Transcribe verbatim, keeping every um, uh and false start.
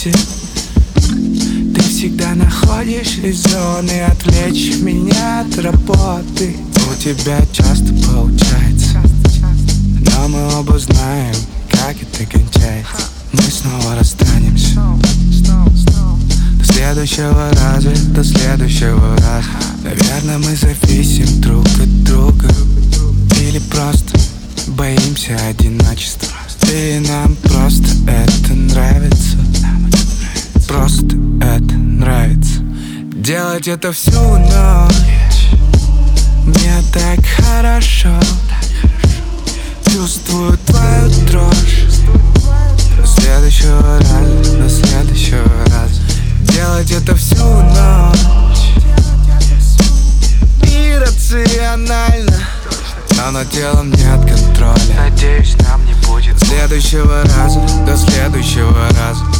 работе. Ты всегда находишь резоны отвлечь меня от работы. У тебя часто получается, но мы оба знаем, как это кончается. Мы снова расстанемся. До следующего раза, до следующего раза. Наверное, мы зависим друг от друга. Или просто боимся одиночества. Или нам просто это нравится. Просто это нравится. Делать это всю ночь. Мне так хорошо. Чувствую твою дрожь. До следующего раза, до следующего раза. Делать это всю ночь. Иррационально, но над телом нет контроля. Надеюсь, нам не будет До следующего раза, до следующего раза.